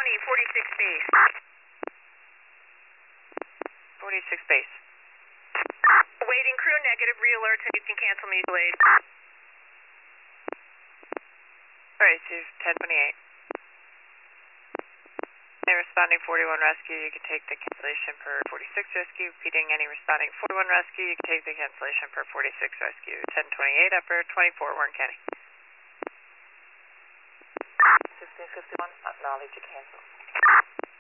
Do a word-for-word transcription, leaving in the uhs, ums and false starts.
County, forty-six base. forty-six base. Waiting crew, negative, re-alert, so you can cancel mutual aid. Alright, so ten twenty-eight. Any responding forty-one rescue, you can take the cancellation per forty-six rescue. Repeating, any responding forty-one rescue, you can take the cancellation per forty-six rescue. ten twenty-eight, upper twenty-four, Warren County. sixteen fifty-one, acknowledge to cancel.